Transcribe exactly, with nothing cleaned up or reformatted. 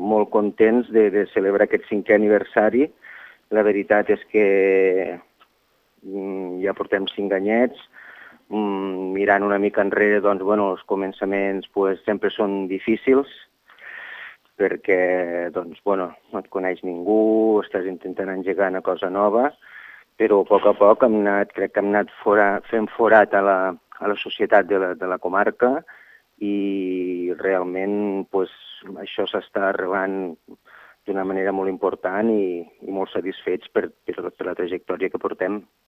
molt contents de, de celebrar aquest cinquè aniversari. La veritat és que mm, ja portem cinc anyets. Mm, mirant una mica enrere, doncs, bueno, els començaments pues, sempre són difícils, perquè doncs, bueno, no et coneix ningú, estàs intentant engegar una cosa nova, però a poc a poc hem anat, crec que hem anat fora, fent forat a la, a la societat de la, de la comarca i realment pues, això s'està arrelant d'una manera molt important i, i molt satisfets per, per, per la trajectòria que portem.